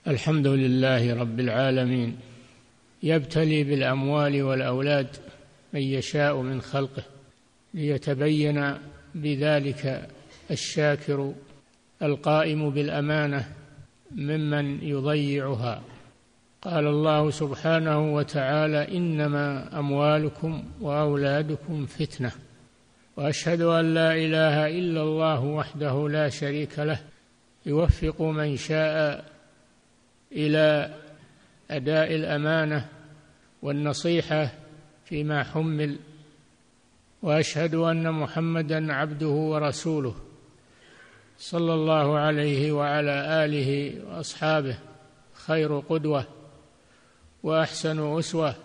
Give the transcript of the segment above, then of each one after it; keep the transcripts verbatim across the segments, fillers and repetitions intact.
الحمد لله رب العالمين، يبتلي بالأموال والأولاد من يشاء من خلقه ليتبين بذلك الشاكر القائم بالأمانة ممن يضيعها. قال الله سبحانه وتعالى: إنما أموالكم وأولادكم فتنة، وأشهد أن لا إله إلا الله وحده لا شريك له، يوفق من شاء إلى أداء الأمانة والنصيحة فيما حمل، وأشهد أن محمدًا عبده ورسوله صلى الله عليه وعلى آله وأصحابه خير قدوة وأحسن أسوة،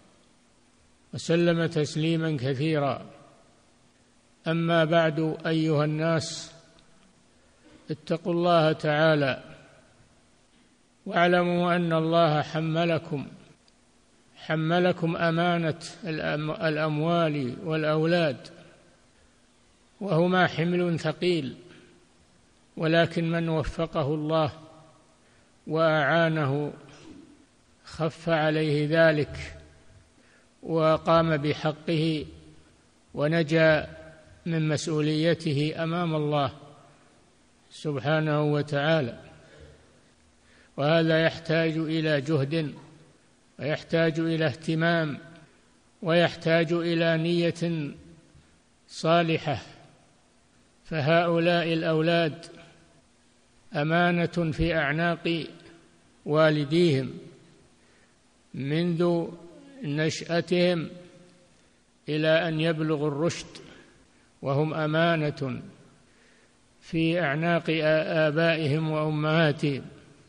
وسلم تسليمًا كثيرا. أما بعد، أيها الناس، اتقوا الله تعالى واعلموا أن الله حملكم حملكم أمانة الأموال والأولاد، وهما حمل ثقيل، ولكن من وفقه الله وأعانه خف عليه ذلك وقام بحقه ونجا من مسؤوليته أمام الله سبحانه وتعالى. وهذا يحتاج إلى جهد، ويحتاج إلى اهتمام، ويحتاج إلى نية صالحة. فهؤلاء الأولاد أمانة في أعناق والديهم منذ نشأتهم إلى أن يبلغوا الرشد، وهم أمانة في أعناق آبائهم وأمهاتهم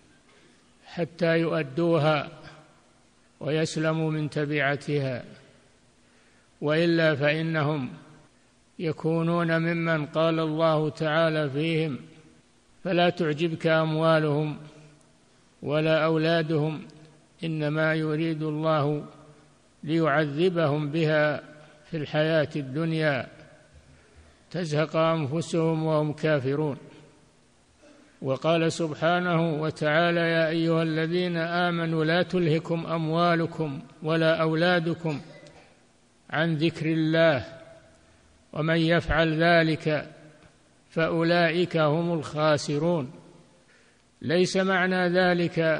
حتى يؤدوها ويسلموا من تبعتها، وإلا فإنهم يكونون ممن قال الله تعالى فيهم: فلا تعجبك أموالهم ولا أولادهم إنما يريد الله ليعذبهم بها في الحياة الدنيا تزهق أنفسهم وهم كافرون. وقال سبحانه وتعالى: يا أيها الذين آمنوا لا تلهكم أموالكم ولا أولادكم عن ذكر الله ومن يفعل ذلك فأولئك هم الخاسرون. ليس معنى ذلك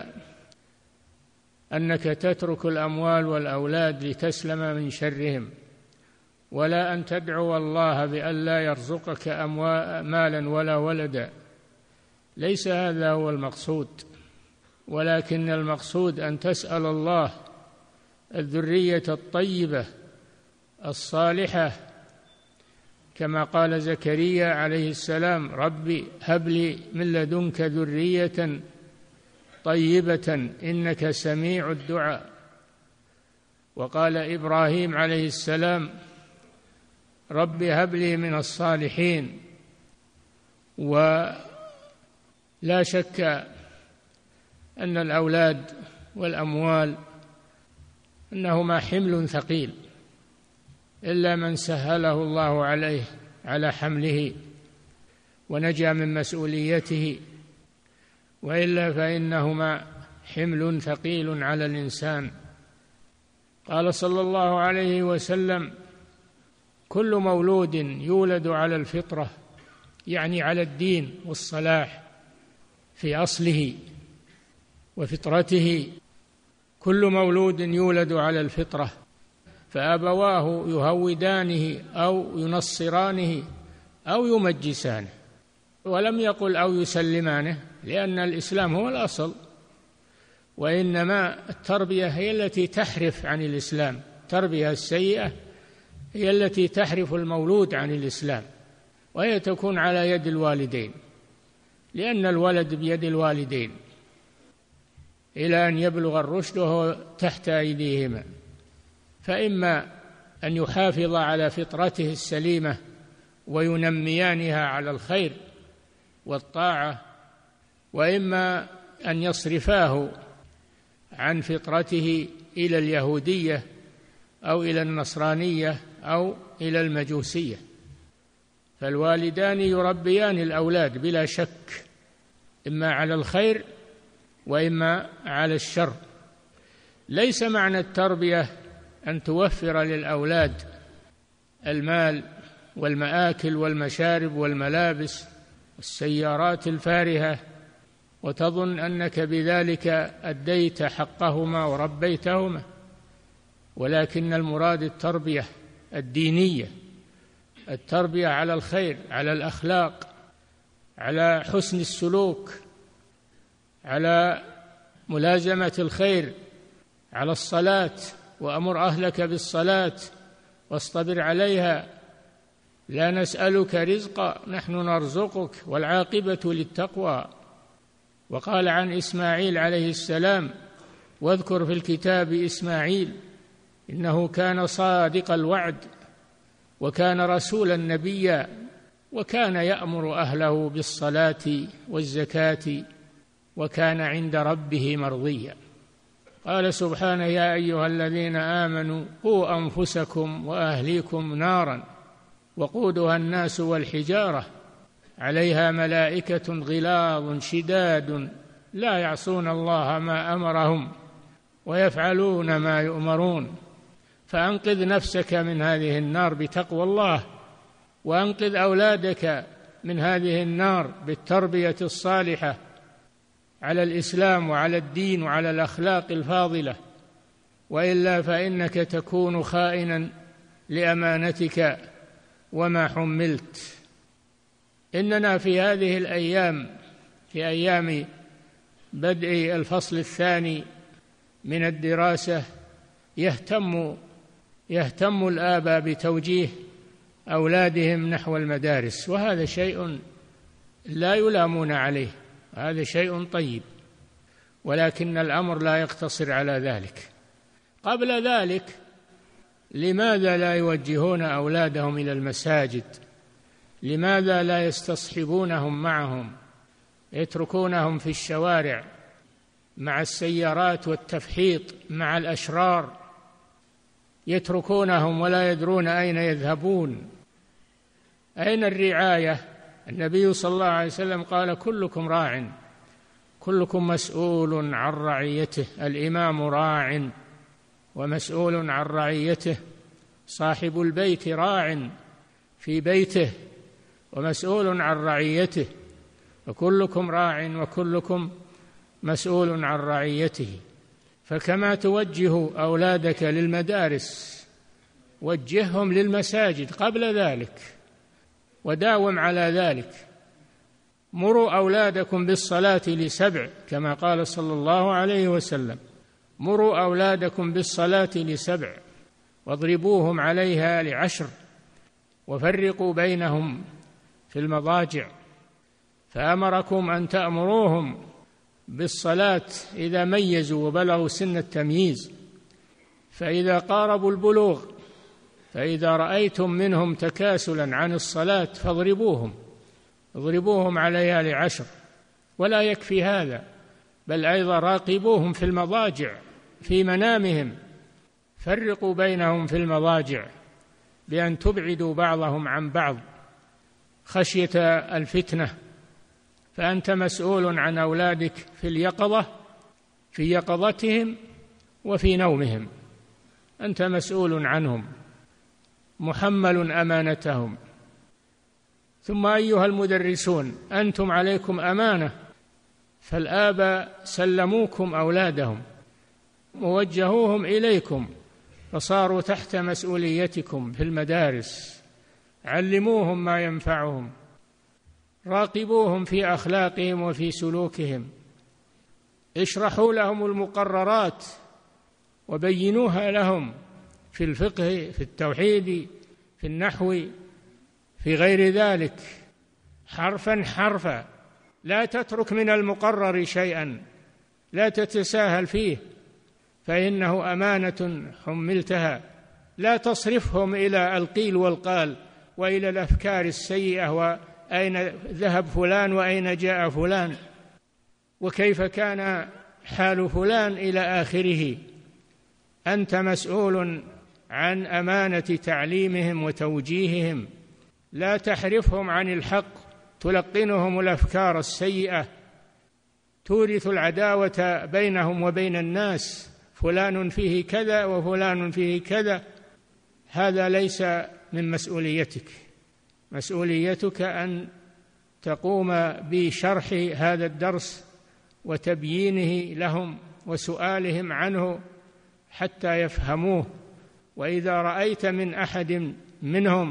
أنك تترك الأموال والأولاد لتسلم من شرهم، ولا أن تدعو الله بأن لا يرزقك مالا ولا ولدا، ليس هذا هو المقصود، ولكن المقصود أن تسأل الله الذرية الطيبة الصالحة، كما قال زكريا عليه السلام: ربي هب لي من لدنك ذرية طيبة إنك سميع الدعاء. وقال إبراهيم عليه السلام: ربي هب لي من الصالحين. ولا شك أن الأولاد والأموال أنهما حمل ثقيل، إلا من سهله الله عليه على حمله ونجا من مسؤوليته، وإلا فإنهما حمل ثقيل على الإنسان. قال صلى الله عليه وسلم: كل مولود يولد على الفطرة، يعني على الدين والصلاح في أصله وفطرته. كل مولود يولد على الفطرة، فأبواه يهودانه أو ينصرانه أو يمجسانه، ولم يقل أو يسلمانه، لأن الإسلام هو الأصل، وإنما التربية هي التي تحرف عن الإسلام. التربية السيئة هي التي تحرف المولود عن الإسلام، وهي تكون على يد الوالدين، لأن الولد بيد الوالدين إلى أن يبلغ الرشد وهو تحت أيديهما، فإما أن يحافظ على فطرته السليمة وينميانها على الخير والطاعة، وإما أن يصرفاه عن فطرته إلى اليهودية أو إلى النصرانية أو إلى المجوسية. فالوالدان يربيان الأولاد بلا شك، إما على الخير وإما على الشر. ليس معنى التربية أن توفر للأولاد المال والمآكل والمشارب والملابس والسيارات الفارهة وتظن أنك بذلك أديت حقهما وربيتهما، ولكن المراد التربية الدينية، التربية على الخير، على الأخلاق، على حسن السلوك، على ملازمة الخير، على الصلاة، وأمر أهلك بالصلاة واصطبر عليها، لا نسألك رزقا نحن نرزقك والعاقبة للتقوى. وقال عن إسماعيل عليه السلام: واذكر في الكتاب إسماعيل إنه كان صادق الوعد وكان رسولا نبيا وكان يأمر أهله بالصلاة والزكاة وكان عند ربه مرضيا. قال سبحانه: يا أيها الذين آمنوا قوا أنفسكم وأهليكم نارا وقودها الناس والحجارة عليها ملائكة غلاظ شداد لا يعصون الله ما أمرهم ويفعلون ما يؤمرون. فأنقذ نفسك من هذه النار بتقوى الله، وأنقذ أولادك من هذه النار بالتربية الصالحة على الإسلام وعلى الدين وعلى الأخلاق الفاضلة، وإلا فإنك تكون خائنا لأمانتك وما حملت. إننا في هذه الأيام، في أيام بدء الفصل الثاني من الدراسة، يهتم يهتم الآباء بتوجيه أولادهم نحو المدارس، وهذا شيء لا يلامون عليه، هذا شيء طيب، ولكن الأمر لا يقتصر على ذلك. قبل ذلك لماذا لا يوجهون أولادهم إلى المساجد؟ لماذا لا يستصحبونهم معهم، يتركونهم في الشوارع مع السيارات والتفحيط مع الأشرار، يتركونهم ولا يدرون أين يذهبون؟ أين الرعاية؟ النبي صلى الله عليه وسلم قال: كلكم راع كلكم مسؤول عن رعيته، الإمام راع ومسؤول عن رعيته، صاحب البيت راع في بيته ومسؤول عن رعيته، وكلكم راع وكلكم مسؤول عن رعيته. فكما توجه أولادك للمدارس وجههم للمساجد قبل ذلك، وداوم على ذلك. مروا أولادكم بالصلاة لسبع، كما قال صلى الله عليه وسلم: مروا أولادكم بالصلاة لسبع واضربوهم عليها لعشر وفرقوا بينهم في المضاجع. فأمركم أن تأمروهم بالصلاة إذا ميزوا وبلغوا سن التمييز، فإذا قاربوا البلوغ، فإذا رأيتم منهم تكاسلا عن الصلاة فاضربوهم اضربوهم عليها لعشر. ولا يكفي هذا، بل أيضا راقبوهم في المضاجع في منامهم، فرقوا بينهم في المضاجع بأن تبعدوا بعضهم عن بعض خشية الفتنة. فأنت مسؤول عن أولادك في اليقظة، في يقظتهم وفي نومهم، أنت مسؤول عنهم، محمل أمانتهم. ثم أيها المدرسون، أنتم عليكم أمانة، فالآباء سلموكم أولادهم ووجهوهم إليكم، فصاروا تحت مسؤوليتكم في المدارس. علموهم ما ينفعهم، راقبوهم في أخلاقهم وفي سلوكهم، اشرحوا لهم المقررات وبينوها لهم في الفقه، في التوحيد، في النحو، في غير ذلك، حرفا حرفا. لا تترك من المقرر شيئا، لا تتساهل فيه، فإنه أمانة حملتها. لا تصرفهم إلى القيل والقال وإلى الأفكار السيئة، وأين ذهب فلان وأين جاء فلان وكيف كان حال فلان إلى آخره. أنت مسؤول عن أمانة تعليمهم وتوجيههم، لا تحرفهم عن الحق، تلقنهم الأفكار السيئة، تورث العداوة بينهم وبين الناس، فلان فيه كذا وفلان فيه كذا. هذا ليس من مسؤوليتك. مسؤوليتك أن تقوم بشرح هذا الدرس وتبيينه لهم وسؤالهم عنه حتى يفهموه. وإذا رأيت من أحد منهم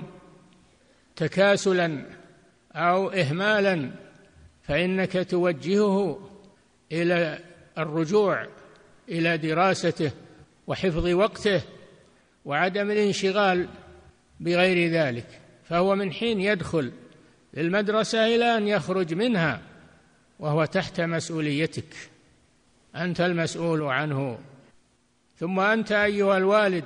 تكاسلا أو إهمالا فإنك توجهه إلى الرجوع إلى دراسته وحفظ وقته وعدم الانشغال بغير ذلك، فهو من حين يدخل المدرسة إلى أن يخرج منها وهو تحت مسؤوليتك، أنت المسؤول عنه. ثم أنت أيها الوالد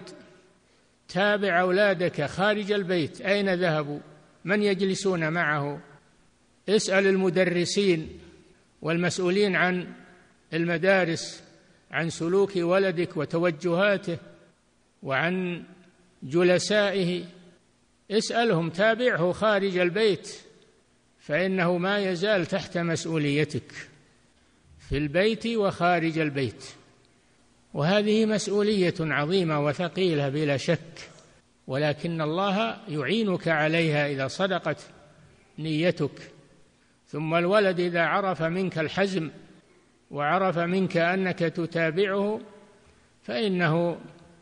تابع أولادك خارج البيت، أين ذهبوا؟ من يجلسون معه؟ اسأل المدرسين والمسؤولين عن المدارس عن سلوك ولدك وتوجهاته وعن جلسائه، اسألهم، تابعه خارج البيت، فإنه ما يزال تحت مسؤوليتك في البيت وخارج البيت. وهذه مسؤولية عظيمة وثقيلة بلا شك، ولكن الله يعينك عليها إذا صدقت نيتك. ثم الولد إذا عرف منك الحزم وعرف منك أنك تتابعه فإنه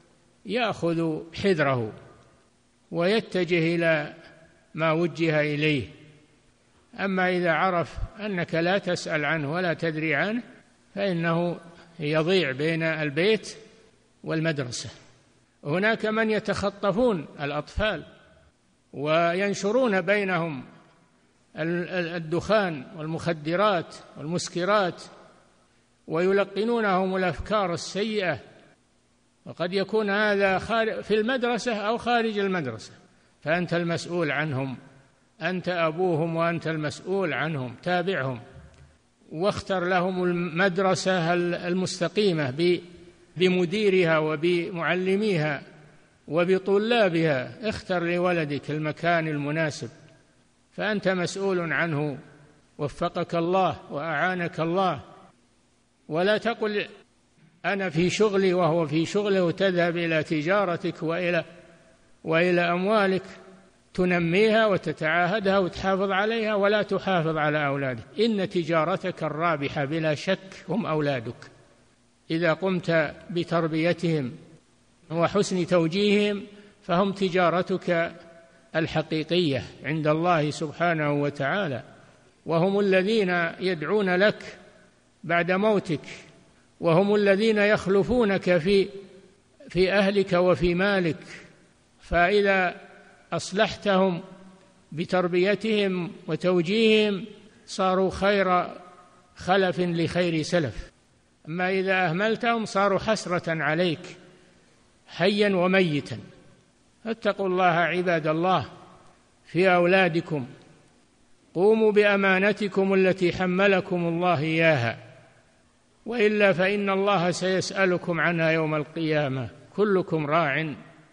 يأخذ حذره ويتجه إلى ما وجه إليه. أما إذا عرف أنك لا تسأل عنه ولا تدري عنه فإنه يضيع بين البيت والمدرسة. هناك من يتخطفون الأطفال وينشرون بينهم الدخان والمخدرات والمسكرات ويلقنونهم الأفكار السيئة، وقد يكون هذا في المدرسة أو خارج المدرسة، فأنت المسؤول عنهم، أنت أبوهم وأنت المسؤول عنهم. تابعهم واختر لهم المدرسة المستقيمة بمديرها وبمعلميها وبطلابها. اختر لولدك المكان المناسب، فأنت مسؤول عنه، وفقك الله وأعانك الله. ولا تقل أنا في شغلي وهو في شغله وتذهب إلى تجارتك وإلى وإلى أموالك تنميها وتتعاهدها وتحافظ عليها ولا تحافظ على أولادك. إن تجارتك الرابحة بلا شك هم أولادك، إذا قمت بتربيتهم وحسن توجيههم فهم تجارتك الحقيقية عند الله سبحانه وتعالى، وهم الذين يدعون لك بعد موتك، وهم الذين يخلفونك في في أهلك وفي مالك. فإذا أصلحتهم بتربيتهم وتوجيههم صاروا خير خلف لخير سلف. أما إذا أهملتهم صاروا حسرة عليك حيا وميتا. فاتقوا الله عباد الله في أولادكم، قوموا بأمانتكم التي حملكم الله إياها، وإلا فإن الله سيسألكم عنها يوم القيامة. كلكم راع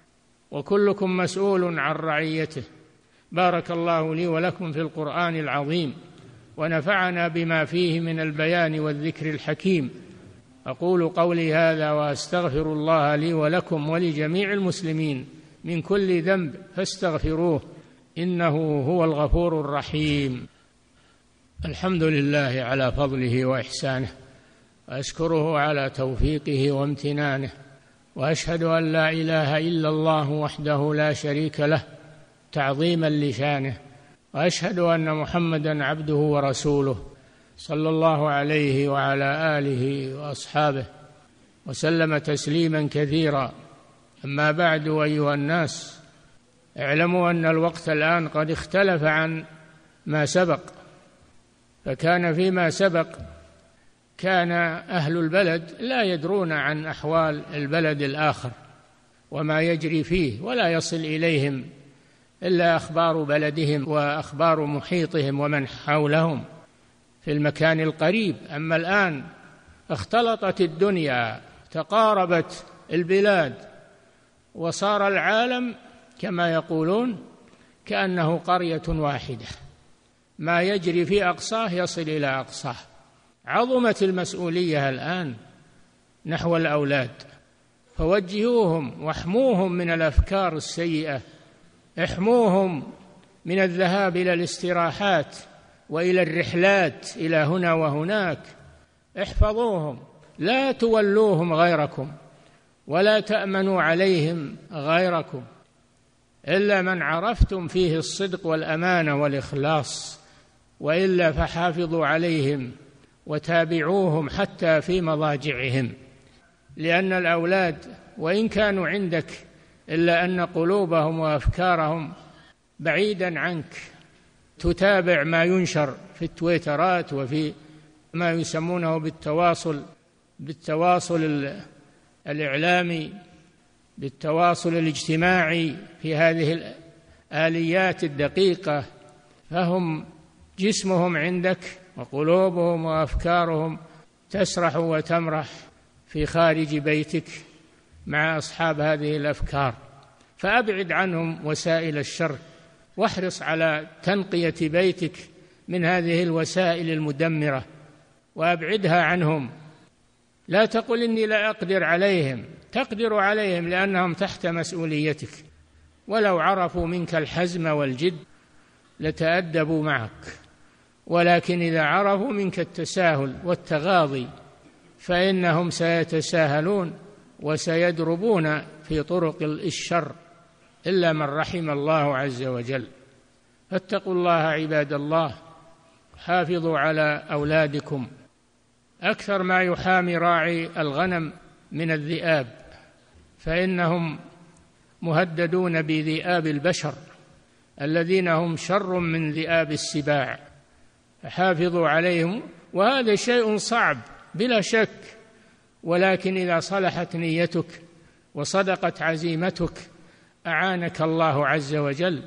وكلكم مسؤول عن رعيته. بارك الله لي ولكم في القرآن العظيم، ونفعنا بما فيه من البيان والذكر الحكيم. أقول قولي هذا وأستغفر الله لي ولكم ولجميع المسلمين من كل ذنب فاستغفروه إنه هو الغفور الرحيم. الحمد لله على فضله وإحسانه، وأشكره على توفيقه وامتنانه، وأشهد أن لا إله إلا الله وحده لا شريك له تعظيما لشانه، وأشهد أن محمدا عبده ورسوله صلى الله عليه وعلى آله وأصحابه وسلم تسليما كثيرا. أما بعد، أيها الناس، اعلموا أن الوقت الآن قد اختلف عن ما سبق. فكان فيما سبق كان أهل البلد لا يدرون عن أحوال البلد الآخر وما يجري فيه، ولا يصل إليهم إلا أخبار بلدهم وأخبار محيطهم ومن حولهم في المكان القريب. أما الآن اختلطت الدنيا، تقاربت البلاد، وصار العالم كما يقولون كأنه قرية واحدة، ما يجري في أقصاه يصل إلى أقصاه. عظمت المسؤولية الآن نحو الأولاد، فوجهوهم واحموهم من الأفكار السيئة، احموهم من الذهاب إلى الاستراحات وإلى الرحلات إلى هنا وهناك، احفظوهم، لا تولوهم غيركم ولا تأمنوا عليهم غيركم إلا من عرفتم فيه الصدق والأمانة والإخلاص، وإلا فحافظوا عليهم وتابعوهم حتى في مضاجعهم، لأن الأولاد وإن كانوا عندك إلا أن قلوبهم وأفكارهم بعيدا عنك، تتابع ما ينشر في التويترات وفي ما يسمونه بالتواصل بالتواصل الإعلامي، بالتواصل الاجتماعي في هذه الآليات الدقيقة، فهم جسمهم عندك وقلوبهم وأفكارهم تسرح وتمرح في خارج بيتك مع أصحاب هذه الأفكار، فأبعد عنهم وسائل الشر، واحرص على تنقية بيتك من هذه الوسائل المدمرة وأبعدها عنهم. لا تقل إني لا أقدر عليهم، تقدر عليهم لأنهم تحت مسؤوليتك، ولو عرفوا منك الحزم والجد لتأدبوا معك، ولكن إذا عرفوا منك التساهل والتغاضي فإنهم سيتساهلون وسيدربون في طرق الشر إلا من رحم الله عز وجل. فاتقوا الله عباد الله، حافظوا على أولادكم أكثر ما يحامي راعي الغنم من الذئاب، فإنهم مهددون بذئاب البشر الذين هم شر من ذئاب السباع، فحافظوا عليهم، وهذا شيء صعب بلا شك، ولكن إذا صلحت نيتك وصدقت عزيمتك أعانك الله عز وجل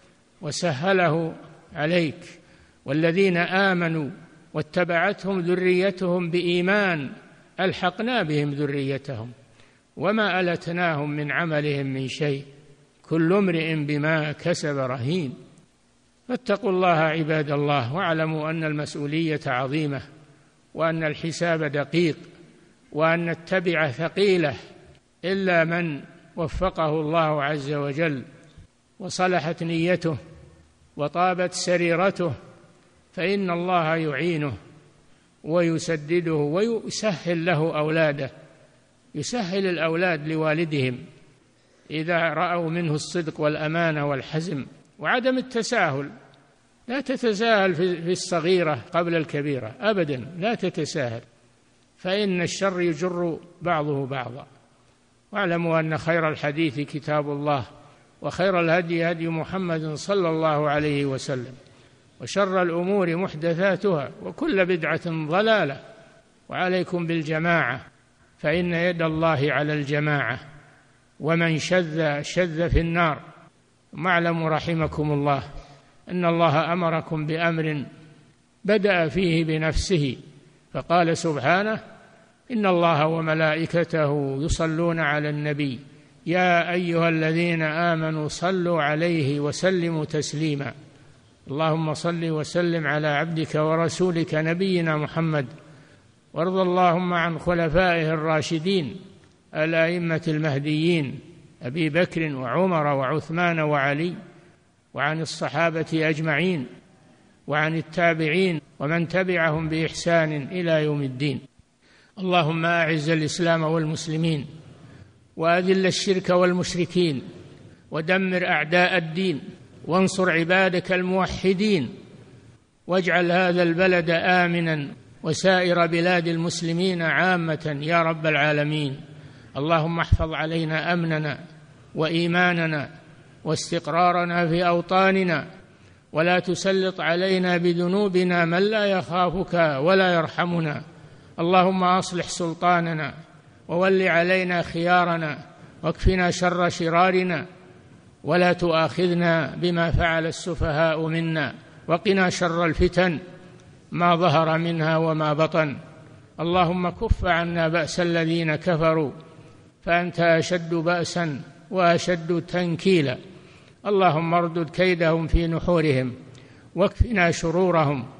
وسهله عليك. والذين آمنوا واتبعتهم ذريتهم بإيمان ألحقنا بهم ذريتهم وما ألتناهم من عملهم من شيء، كل امرئ بما كسب رهين. فاتقوا الله عباد الله، واعلموا أن المسؤولية عظيمة، وأن الحساب دقيق، وأن التبعة ثقيلة، إلا من وفقه الله عز وجل وصلحت نيته وطابت سريرته فإن الله يعينه ويسدده ويسهل له أولاده، يسهل الأولاد لوالدهم إذا رأوا منه الصدق والأمانة والحزم وعدم التساهل. لا تتساهل في الصغيرة قبل الكبيرة أبدا، لا تتساهل، فإن الشر يجر بعضه بعضا. واعلموا أن خير الحديث كتاب الله، وخير الهدي هدي محمد صلى الله عليه وسلم، وشر الأمور محدثاتها، وكل بدعة ضلالة، وعليكم بالجماعة فإن يد الله على الجماعة، ومن شذ شذ في النار. واعلموا رحمكم الله أن الله أمركم بأمر بدأ فيه بنفسه، فقال سبحانه: إن الله وملائكته يصلون على النبي يا أيها الذين آمنوا صلوا عليه وسلموا تسليما. اللهم صل وسلم على عبدك ورسولك نبينا محمد، وارض اللهم عن خلفائه الراشدين الأئمة المهديين أبي بكر وعمر وعثمان وعلي، وعن الصحابة أجمعين، وعن التابعين ومن تبعهم بإحسان إلى يوم الدين. اللهم أعز الإسلام والمسلمين، وأذل الشرك والمشركين، ودمر أعداء الدين، وانصر عبادك الموحدين، واجعل هذا البلد آمنا وسائر بلاد المسلمين عامة يا رب العالمين. اللهم احفظ علينا أمننا وإيماننا واستقرارنا في أوطاننا، ولا تسلط علينا بذنوبنا من لا يخافك ولا يرحمنا. اللهم أصلح سلطاننا وول علينا خيارنا، واكفنا شر شرارنا، ولا تؤاخذنا بما فعل السفهاء منا، وقنا شر الفتن ما ظهر منها وما بطن. اللهم كف عنا بأس الذين كفروا فأنت أشد بأسا وأشد تنكيلا. اللهم اردد كيدهم في نحورهم واكفنا شرورهم.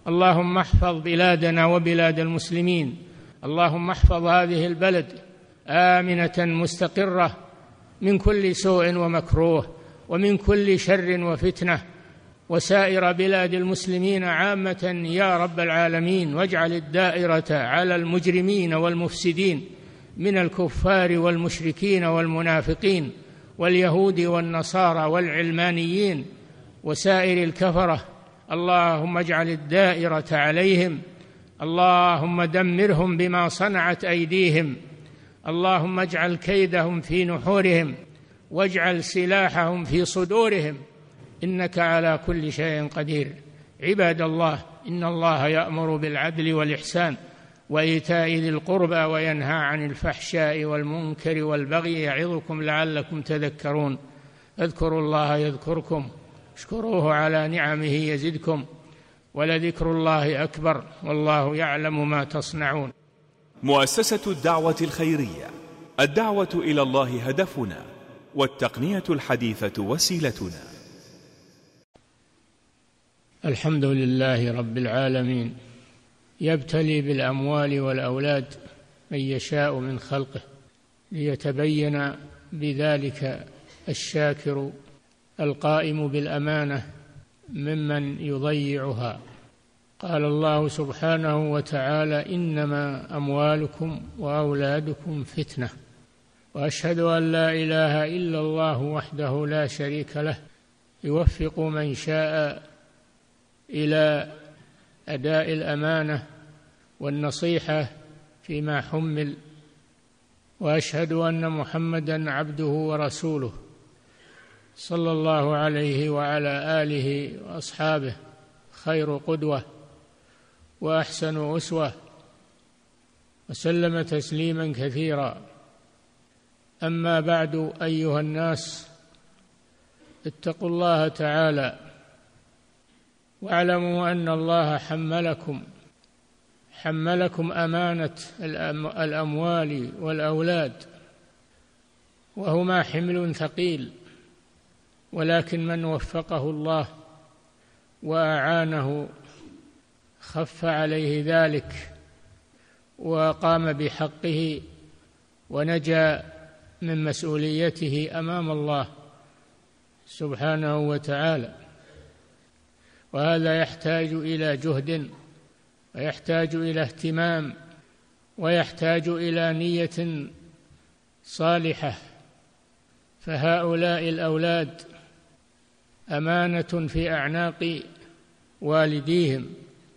اللهم احفظ بلادنا وبلاد المسلمين، اللهم احفظ هذه البلد آمنة مستقرة من كل سوء ومكروه ومن كل شر وفتنة، وسائر بلاد المسلمين عامة يا رب العالمين، واجعل الدائرة على المجرمين والمفسدين من الكفار والمشركين والمنافقين واليهود والنصارى والعلمانيين وسائر الكفرة. اللهم اجعل الدائرة عليهم، اللهم دمرهم بما صنعت أيديهم، اللهم اجعل كيدهم في نحورهم واجعل سلاحهم في صدورهم، إنك على كل شيء قدير. عباد الله، إن الله يأمر بالعدل والإحسان وإيتاء ذي القربى وينهى عن الفحشاء والمنكر والبغي يعظكم لعلكم تذكرون. اذكروا الله يذكركم، اشكروه على نعمه يزدكم، ولذكر الله أكبر، والله يعلم ما تصنعون. مؤسسة الدعوة الخيرية، الدعوة إلى الله هدفنا، والتقنية الحديثة وسيلتنا. الحمد لله رب العالمين، يبتلي بالأموال والأولاد من يشاء من خلقه ليتبين بذلك الشاكر القائم بالأمانة ممن يضيعها. قال الله سبحانه وتعالى: إنما أموالكم وأولادكم فتنة، وأشهد أن لا إله إلا الله وحده لا شريك له، يوفق من شاء إلى أداء الأمانة والنصيحة فيما حمل، وأشهد أن محمدًا عبده ورسوله صلى الله عليه وعلى آله وأصحابه خير قدوة وأحسن أسوة، وسلم تسليمًا كثيرا. أما بعد، أيها الناس، اتقوا الله تعالى واعلموا أن الله حملكم حملكم أمانة الأموال والأولاد، وهما حمل ثقيل، ولكن من وفقه الله وأعانه خف عليه ذلك وقام بحقه ونجا من مسؤوليته أمام الله سبحانه وتعالى. وهذا يحتاج إلى جهد، ويحتاج إلى اهتمام، ويحتاج إلى نية صالحة. فهؤلاء الأولاد أمانة في أعناق والديهم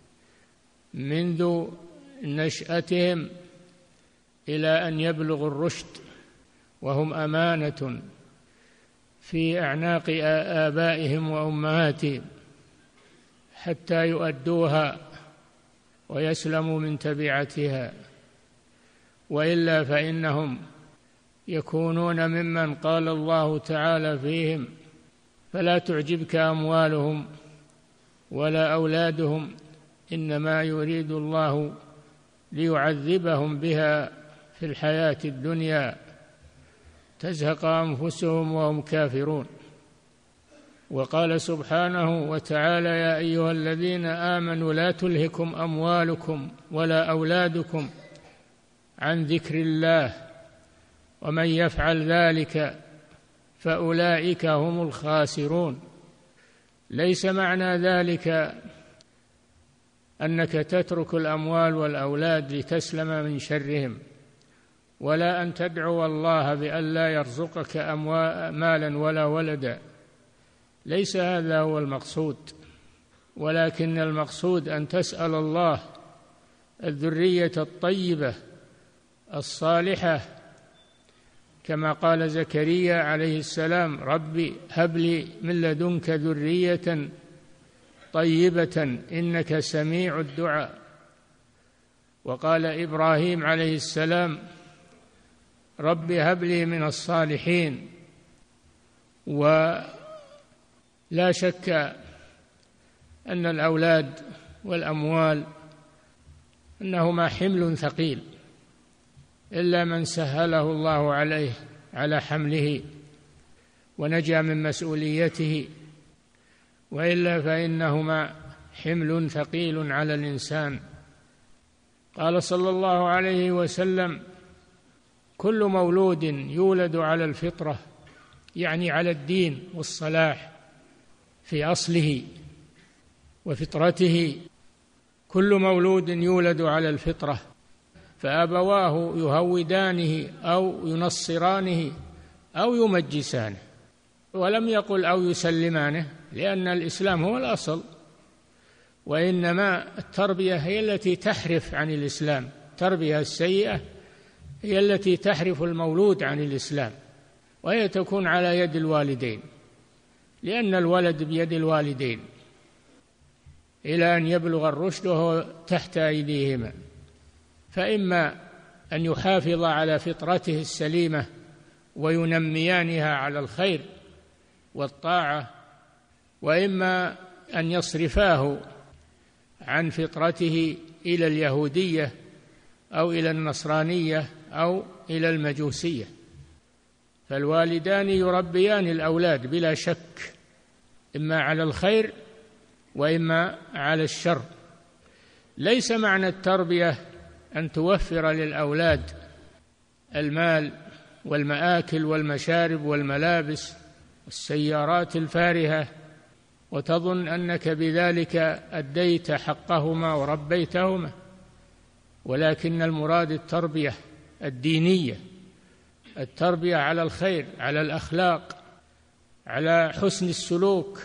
منذ نشأتهم إلى أن يبلغوا الرشد، وهم أمانة في أعناق آبائهم وأمهاتهم حتى يؤدوها ويسلموا من تبعتها، وإلا فإنهم يكونون ممن قال الله تعالى فيهم: فلا تعجبك أموالهم ولا أولادهم إنما يريد الله ليعذبهم بها في الحياة الدنيا تزهق أنفسهم وهم كافرون. وقال سبحانه وتعالى: يا أيها الذين آمنوا لا تلهكم أموالكم ولا أولادكم عن ذكر الله ومن يفعل ذلك فأولئك هم الخاسرون. ليس معنى ذلك أنك تترك الأموال والأولاد لتسلم من شرهم، ولا أن تدعو الله بأن لا يرزقك مالا ولا ولدا، ليس هذا هو المقصود، ولكن المقصود أن تسأل الله الذرية الطيبة الصالحة، كما قال زكريا عليه السلام: ربي هب لي من لدنك ذرية طيبة إنك سميع الدعاء. وقال إبراهيم عليه السلام: ربي هب لي من الصالحين. ولا شك أن الأولاد والأموال أنهما حمل ثقيل، إلا من سهله الله عليه على حمله ونجا من مسؤوليته، وإلا فإنهما حمل ثقيل على الإنسان. قال صلى الله عليه وسلم: كل مولود يولد على الفطرة، يعني على الدين والصلاح في أصله وفطرته. كل مولود يولد على الفطرة، فأبواه يهودانه أو ينصرانه أو يمجسانه. ولم يقل أو يسلمانه، لأن الإسلام هو الأصل، وإنما التربية هي التي تحرف عن الإسلام. التربية السيئة هي التي تحرف المولود عن الإسلام، وهي تكون على يد الوالدين، لأن الولد بيد الوالدين إلى أن يبلغ الرشد وهو تحت أيديهما. فإما أن يحافظ على فطرته السليمة وينميانها على الخير والطاعة، وإما أن يصرفاه عن فطرته إلى اليهودية أو إلى النصرانية أو إلى المجوسية. فالوالدان يربيان الأولاد بلا شك، إما على الخير وإما على الشر. ليس معنى التربية أن توفر للأولاد المال والمآكل والمشارب والملابس والسيارات الفارهة وتظن أنك بذلك أديت حقهما وربيتهما، ولكن المراد التربية الدينية، التربية على الخير، على الأخلاق، على حسن السلوك،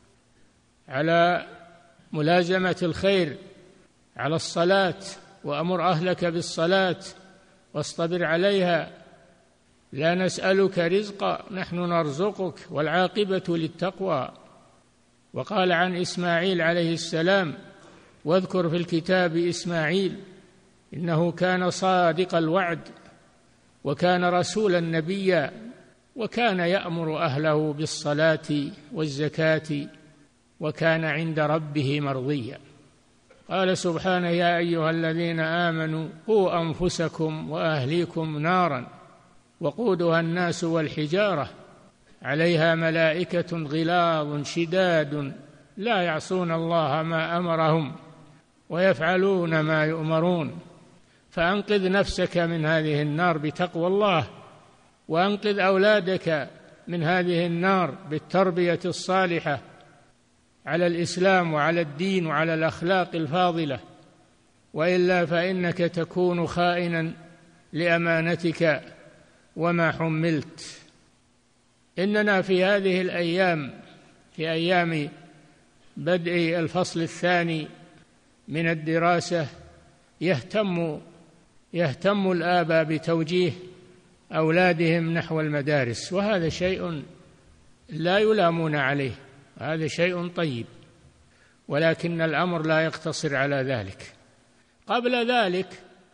على ملازمة الخير، على الصلاة، وأمر أهلك بالصلاة واصطبر عليها. لا نسألك رزقا نحن نرزقك والعاقبة للتقوى. وقال عن إسماعيل عليه السلام: واذكر في الكتاب إسماعيل إنه كان صادق الوعد وكان رسولا نبيا وكان يأمر أهله بالصلاة والزكاة وكان عند ربه مرضيا. قال سبحانه: يا أيها الذين آمنوا قوا أنفسكم وأهليكم نارا وقودها الناس والحجارة عليها ملائكة غلاظ شداد لا يعصون الله ما أمرهم ويفعلون ما يؤمرون. فأنقذ نفسك من هذه النار بتقوى الله، وأنقذ أولادك من هذه النار بالتربية الصالحة على الإسلام وعلى الدين وعلى الأخلاق الفاضلة، وإلا فإنك تكون خائنا لأمانتك وما حملت. إننا في هذه الأيام، في أيام بدء الفصل الثاني من الدراسة، يهتم يهتم الآباء بتوجيه أولادهم نحو المدارس، وهذا شيء لا يلامون عليه، هذا شيء طيب، ولكن الأمر لا يقتصر على ذلك. قبل ذلك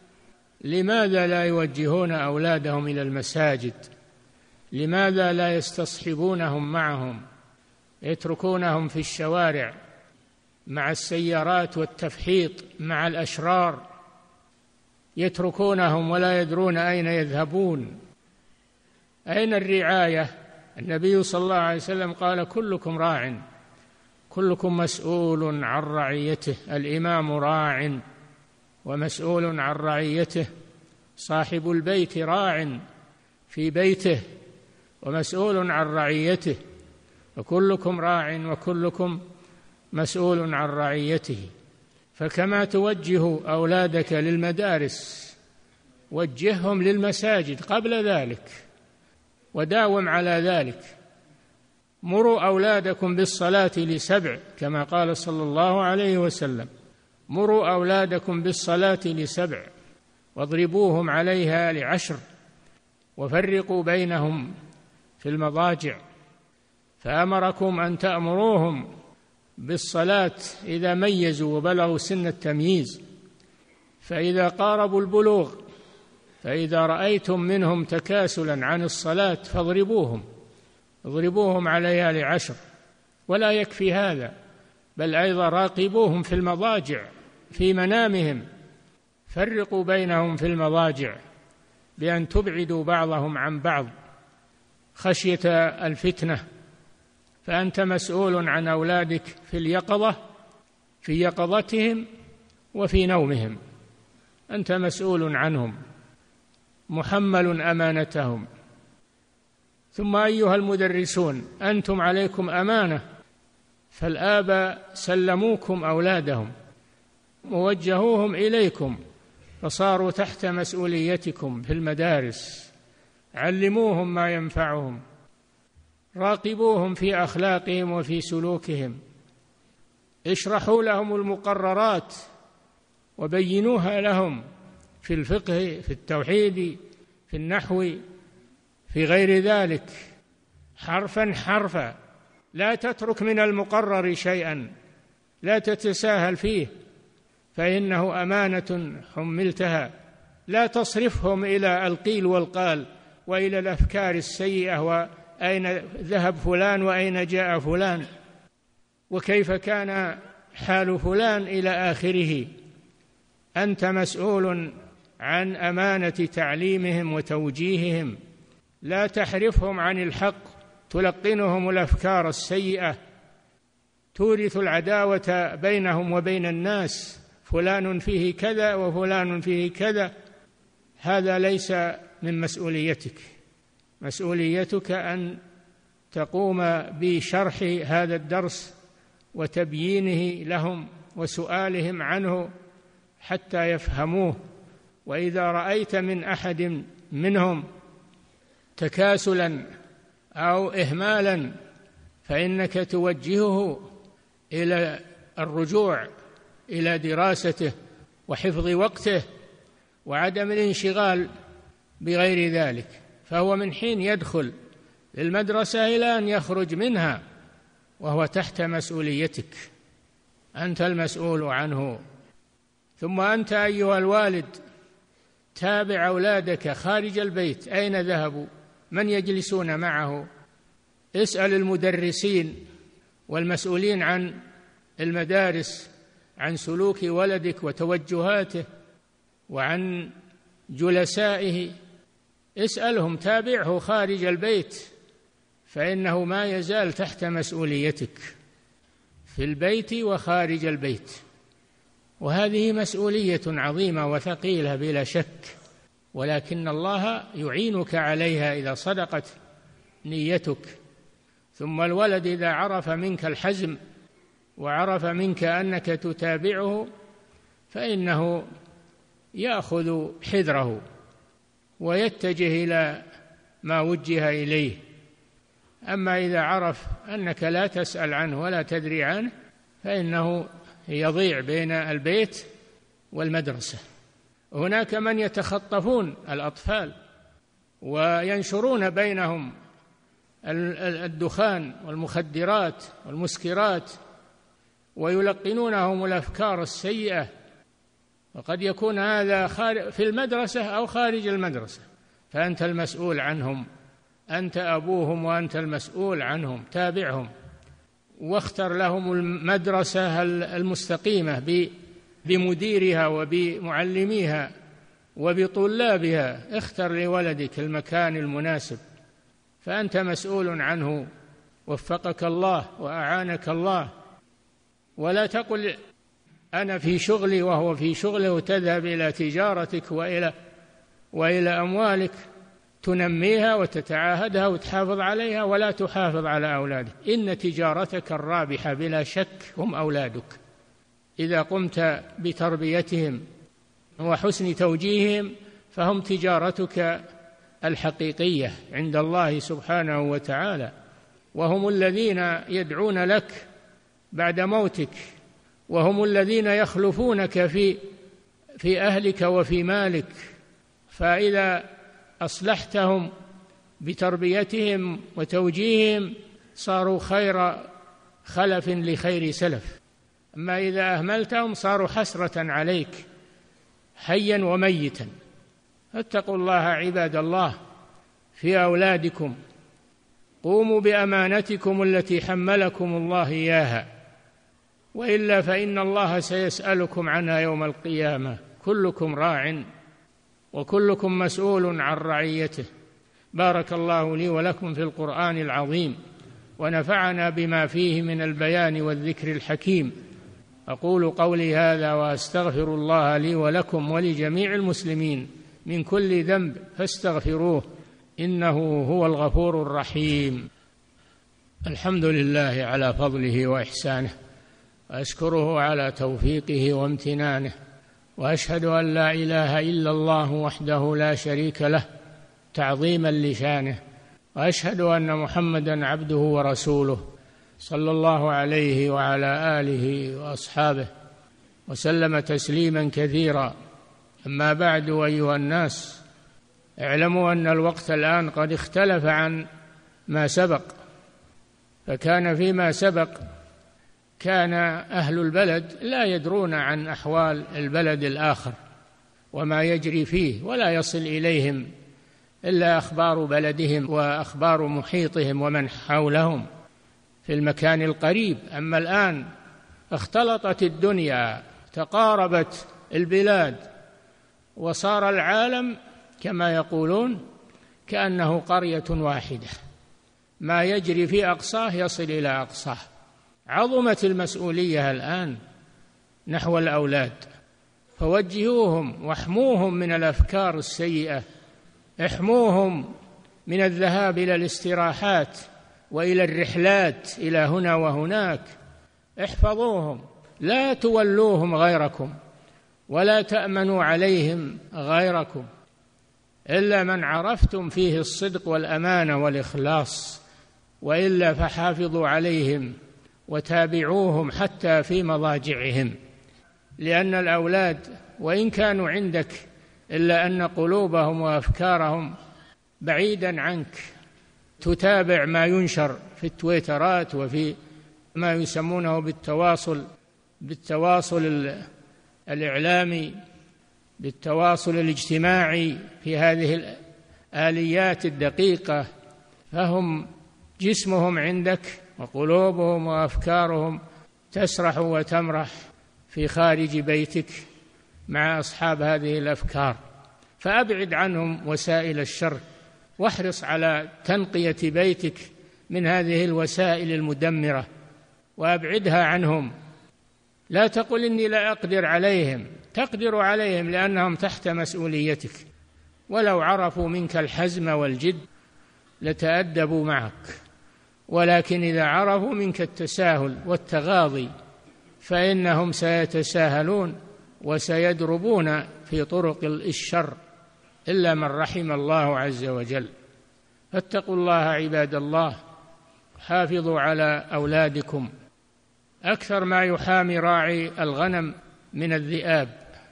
لماذا لا يوجهون أولادهم إلى المساجد؟ لماذا لا يستصحبونهم معهم، يتركونهم في الشوارع مع السيارات والتفحيط مع الأشرار، يتركونهم ولا يدرون أين يذهبون؟ أين الرعاية؟ النبي صلى الله عليه وسلم قال: كلكم راع كلكم مسؤول عن رعيته، الإمام راع ومسؤول عن رعيته، صاحب البيت راع في بيته ومسؤول عن رعيته، وكلكم راع وكلكم مسؤول عن رعيته. فكما توجه أولادك للمدارس وجههم للمساجد قبل ذلك، وداوم على ذلك. مروا أولادكم بالصلاة لسبع، كما قال صلى الله عليه وسلم: مروا أولادكم بالصلاة لسبع واضربوهم عليها لعشر وفرقوا بينهم في المضاجع. فأمركم أن تأمروهم بالصلاة إذا ميزوا وبلغوا سن التمييز، فإذا قاربوا البلوغ، فإذا رأيتم منهم تكاسلا عن الصلاة فاضربوهم اضربوهم عليها لعشر. ولا يكفي هذا، بل أيضا راقبوهم في المضاجع في منامهم، فرقوا بينهم في المضاجع بأن تبعدوا بعضهم عن بعض خشية الفتنة. فأنت مسؤول عن أولادك في اليقظة في يقظتهم وفي نومهم، أنت مسؤول عنهم، محمل أمانتهم. ثم أيها المدرسون أنتم عليكم أمانة، فالآباء سلموكم أولادهم ووجهوهم إليكم فصاروا تحت مسؤوليتكم في المدارس، علموهم ما ينفعهم، راقبوهم في أخلاقهم وفي سلوكهم، اشرحوا لهم المقررات وبينوها لهم في الفقه، في التوحيد، في النحو، في غير ذلك، حرفا حرفا، لا تترك من المقرر شيئا، لا تتساهل فيه، فإنه أمانة حملتها. لا تصرفهم إلى القيل والقال وإلى الأفكار السيئة، وأين ذهب فلان وأين جاء فلان وكيف كان حال فلان إلى آخره. أنت مسؤول عن أمانة تعليمهم وتوجيههم، لا تحرفهم عن الحق، تلقنهم الأفكار السيئة، تورث العداوة بينهم وبين الناس، فلان فيه كذا وفلان فيه كذا. هذا ليس من مسؤوليتك. مسؤوليتك أن تقوم بشرح هذا الدرس وتبيينه لهم وسؤالهم عنه حتى يفهموه. وإذا رأيت من أحد منهم تكاسلا أو إهمالا فإنك توجهه إلى الرجوع إلى دراسته وحفظ وقته وعدم الانشغال بغير ذلك، فهو من حين يدخل المدرسة إلى أن يخرج منها وهو تحت مسؤوليتك، أنت المسؤول عنه. ثم أنت أيها الوالد تابع أولادك خارج البيت، أين ذهبوا؟ من يجلسون معه؟ اسأل المدرسين والمسؤولين عن المدارس عن سلوك ولدك وتوجهاته وعن جلسائه، اسألهم، تابعه خارج البيت، فإنه ما يزال تحت مسؤوليتك في البيت وخارج البيت. وهذه مسؤولية عظيمة وثقيلة بلا شك، ولكن الله يعينك عليها إذا صدقت نيتك. ثم الولد إذا عرف منك الحزم وعرف منك أنك تتابعه فإنه يأخذ حذره ويتجه إلى ما وجه إليه. أما إذا عرف أنك لا تسأل عنه ولا تدري عنه فإنه يضيع بين البيت والمدرسة. هناك من يتخطفون الأطفال وينشرون بينهم الدخان والمخدرات والمسكرات ويلقنونهم الأفكار السيئة، وقد يكون هذا في المدرسة أو خارج المدرسة، فأنت المسؤول عنهم، أنت أبوهم وأنت المسؤول عنهم. تابعهم واختر لهم المدرسة المستقيمة بمديرها وبمعلميها وبطلابها، اختر لولدك المكان المناسب، فأنت مسؤول عنه. وفقك الله وأعانك الله. ولا تقل أنا في شغلي وهو في شغله وتذهب إلى تجارتك وإلى وإلى أموالك تنميها وتتعاهدها وتحافظ عليها ولا تحافظ على أولادك. إن تجارتك الرابحة بلا شك هم أولادك، إذا قمت بتربيتهم وحسن توجيههم فهم تجارتك الحقيقية عند الله سبحانه وتعالى، وهم الذين يدعون لك بعد موتك، وهم الذين يخلفونك في في أهلك وفي مالك. فإذا أصلحتهم بتربيتهم وتوجيههم صاروا خير خلف لخير سلف. أما إذا أهملتهم صاروا حسرة عليك حيا وميتا. فاتقوا الله عباد الله في أولادكم، قوموا بأمانتكم التي حملكم الله إياها، وإلا فإن الله سيسألكم عنها يوم القيامة. كلكم راع وكلكم مسؤول عن رعيته. بارك الله لي ولكم في القرآن العظيم، ونفعنا بما فيه من البيان والذكر الحكيم. أقول قولي هذا وأستغفر الله لي ولكم ولجميع المسلمين من كل ذنب فاستغفروه إنه هو الغفور الرحيم. الحمد لله على فضله وإحسانه، وأشكره على توفيقه وامتنانه، وأشهد أن لا إله إلا الله وحده لا شريك له تعظيما لشانه، وأشهد أن محمدا عبده ورسوله صلى الله عليه وعلى آله وأصحابه وسلم تسليما كثيرا. أما بعد، أيها الناس، اعلموا أن الوقت الآن قد اختلف عن ما سبق. فكان فيما سبق كان أهل البلد لا يدرون عن أحوال البلد الآخر وما يجري فيه، ولا يصل إليهم إلا أخبار بلدهم وأخبار محيطهم ومن حولهم في المكان القريب. أما الآن اختلطت الدنيا، تقاربت البلاد، وصار العالم كما يقولون كأنه قرية واحدة، ما يجري في أقصاه يصل إلى أقصاه. عظمت المسؤولية الآن نحو الأولاد، فوجهوهم واحموهم من الأفكار السيئة، احموهم من الذهاب إلى الاستراحات وإلى الرحلات إلى هنا وهناك، احفظوهم، لا تولوهم غيركم ولا تأمنوا عليهم غيركم إلا من عرفتم فيه الصدق والأمانة والإخلاص، وإلا فحافظوا عليهم وتابعوهم حتى في مضاجعهم، لأن الأولاد وإن كانوا عندك إلا أن قلوبهم وأفكارهم بعيدا عنك، تتابع ما ينشر في التويترات وفي ما يسمونه بالتواصل بالتواصل الإعلامي، بالتواصل الاجتماعي، في هذه الآليات الدقيقة، فهم جسمهم عندك وقلوبهم وأفكارهم تسرح وتمرح في خارج بيتك مع أصحاب هذه الأفكار. فأبعد عنهم وسائل الشر، واحرص على تنقية بيتك من هذه الوسائل المدمرة وأبعدها عنهم. لا تقل إني لا أقدر عليهم، تقدر عليهم لأنهم تحت مسؤوليتك، ولو عرفوا منك الحزم والجد لتأدبوا معك، ولكن إذا عرفوا منك التساهل والتغاضي فإنهم سيتساهلون وسيدربون في طرق الشر إلا من رحم الله عز وجل. فاتقوا الله عباد الله، حافظوا على أولادكم أكثر ما يحامي راعي الغنم من الذئاب،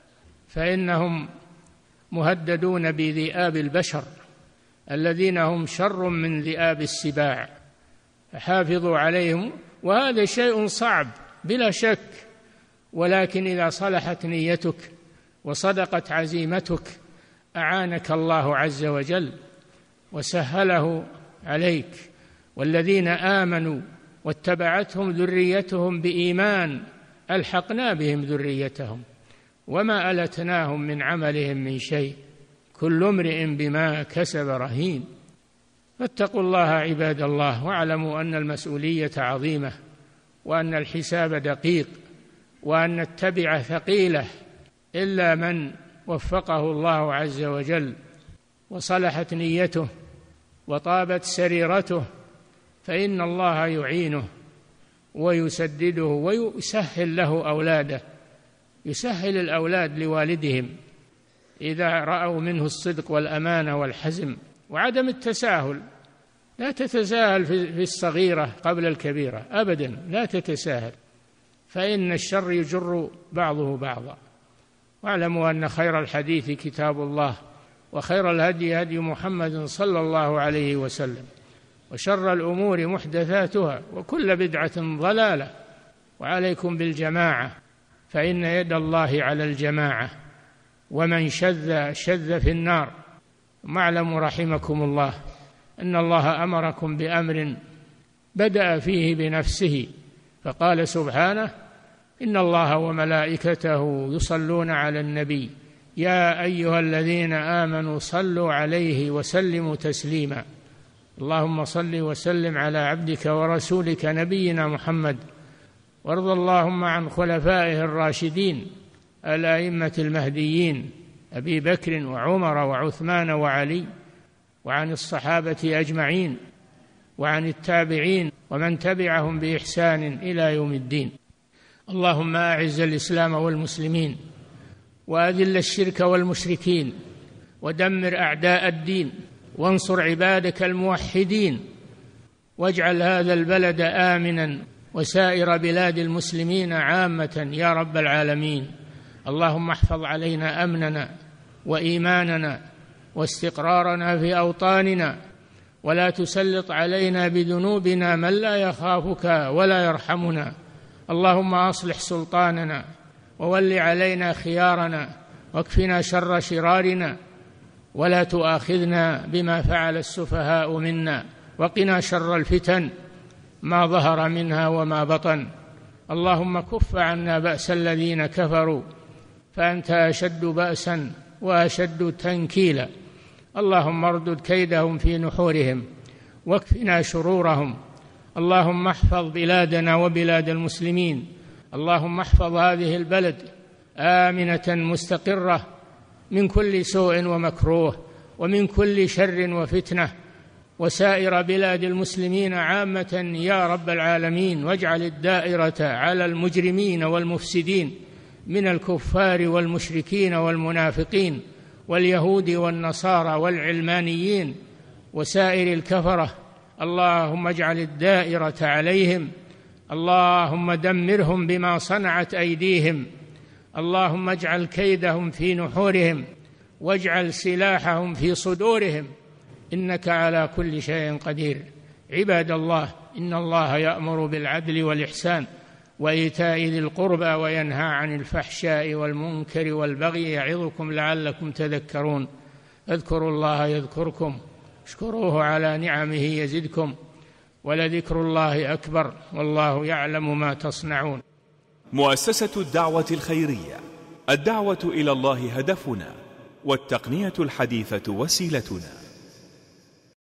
فإنهم مهددون بذئاب البشر الذين هم شر من ذئاب السباع، فحافظوا عليهم. وهذا شيء صعب بلا شك، ولكن إذا صلحت نيتك وصدقت عزيمتك أعانك الله عز وجل وسهله عليك. والذين آمنوا واتبعتهم ذريتهم بإيمان ألحقنا بهم ذريتهم وما ألتناهم من عملهم من شيء، كل امرئ بما كسب رهين. فاتقوا الله عباد الله، واعلموا أن المسؤولية عظيمة، وأن الحساب دقيق، وأن التبعة ثقيلة، إلا من وفقه الله عز وجل وصلحت نيته وطابت سريرته فإن الله يعينه ويسدده ويسهل له أولاده، يسهل الأولاد لوالدهم إذا رأوا منه الصدق والأمانة والحزم وعدم التساهل. لا تتساهل في الصغيرة قبل الكبيرة أبدا، لا تتساهل، فإن الشر يجر بعضه بعضا. واعلموا أن خير الحديث كتاب الله، وخير الهدي هدي محمد صلى الله عليه وسلم، وشر الأمور محدثاتها، وكل بدعة ضلالة. وعليكم بالجماعة، فإن يد الله على الجماعة، ومن شذ شذ في النار. واعلموا رحمكم الله أن الله أمركم بأمر بدأ فيه بنفسه، فقال سبحانه: إن الله وملائكته يصلون على النبي يا أيها الذين آمنوا صلوا عليه وسلموا تسليما. اللهم صل وسلم على عبدك ورسولك نبينا محمد وارض اللهم عن خلفائه الراشدين الأئمة المهديين أبي بكر وعمر وعثمان وعلي، وعن الصحابة أجمعين، وعن التابعين ومن تبعهم بإحسان إلى يوم الدين. اللهم أعز الإسلام والمسلمين، وأذل الشرك والمشركين، ودمر أعداء الدين، وانصر عبادك الموحدين، واجعل هذا البلد آمنا وسائر بلاد المسلمين عامة يا رب العالمين. اللهم احفظ علينا أمننا وإيماننا واستقرارنا في أوطاننا، ولا تسلط علينا بذنوبنا من لا يخافك ولا يرحمنا. اللهم أصلح سلطاننا وول علينا خيارنا، واكفنا شر شرارنا، ولا تؤاخذنا بما فعل السفهاء منا، وقنا شر الفتن ما ظهر منها وما بطن. اللهم كف عنا بأس الذين كفروا، فأنت أشد بأسا وأشد تنكيلا. اللهم اردد كيدهم في نحورهم، واكفنا شرورهم. اللهم احفظ بلادنا وبلاد المسلمين. اللهم احفظ هذه البلد آمنة مستقرة من كل سوء ومكروه، ومن كل شر وفتنة، وسائر بلاد المسلمين عامة يا رب العالمين. واجعل الدائرة على المجرمين والمفسدين من الكفار والمشركين والمنافقين واليهود والنصارى والعلمانيين وسائر الكفرة. اللهم اجعل الدائرة عليهم. اللهم دمرهم بما صنعت أيديهم. اللهم اجعل كيدهم في نحورهم، واجعل سلاحهم في صدورهم، إنك على كل شيء قدير. عباد الله، إن الله يأمر بالعدل والإحسان وإيتاء ذي القربى، وينهى عن الفحشاء والمنكر والبغي، يعظكم لعلكم تذكرون. اذكروا الله يذكركم، اشكروه على نعمه يزدكم، ولذكر الله أكبر، والله يعلم ما تصنعون. مؤسسة الدعوة الخيرية، الدعوة إلى الله هدفنا، والتقنية الحديثة وسيلتنا.